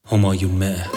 همایون مهر.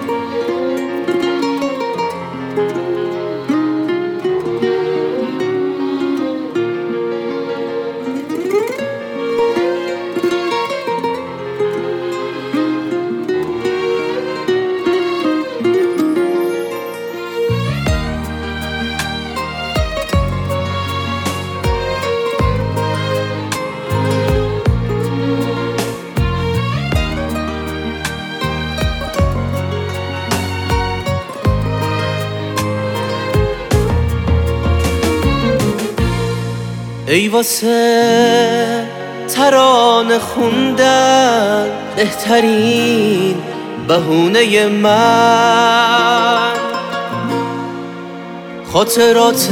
ای واسه ترانه خوندن بهترین بهونه من، خاطرات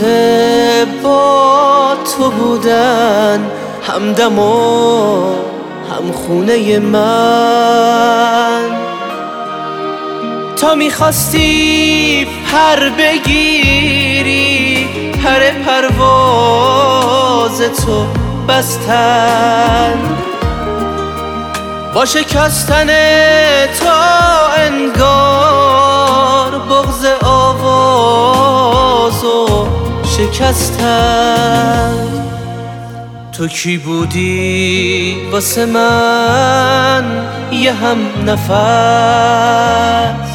با تو بودن همدم و همخونه من. تا میخواستی پر بگیری پر پرواز تو بستن، با شکستن تو انگار بغض آوازو شکستن. تو کی بودی واسه من یه هم نفس،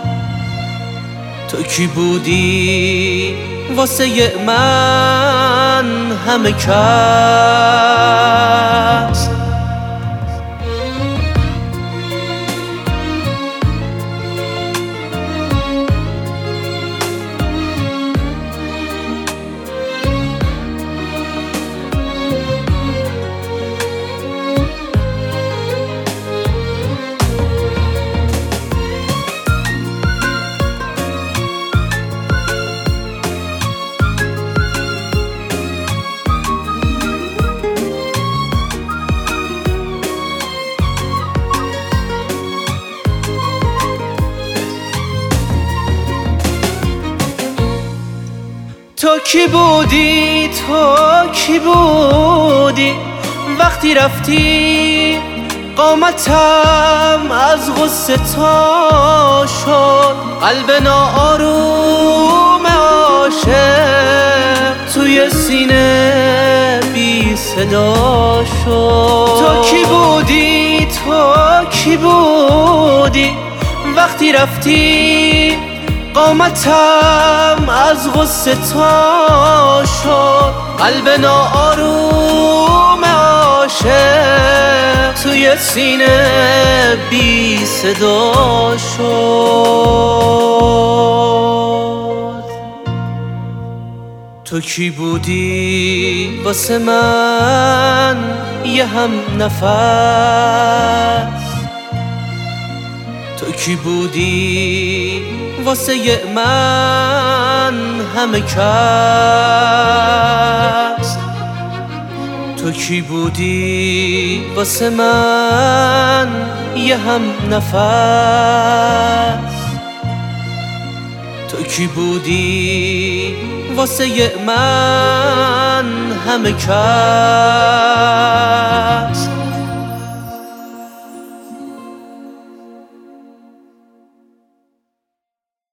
تو کی بودی واسه من همه کس. تو کی بودی، تو کی بودی وقتی رفتی قامتم از غصه تا شد، قلب ناآروم عاشق توی سینه بی صدا شد. تو کی بودی، تو کی بودی وقتی رفتی قامتم از غصه تا شد، قلب ناآروم عاشق توی سینه بی صدا شد. تو کی بودی واسه من یه هم نفس، تو کی بودی واسه من همه کس. تو کی بودی واسه من یه هم نفس، تو کی بودی واسه من همه کس.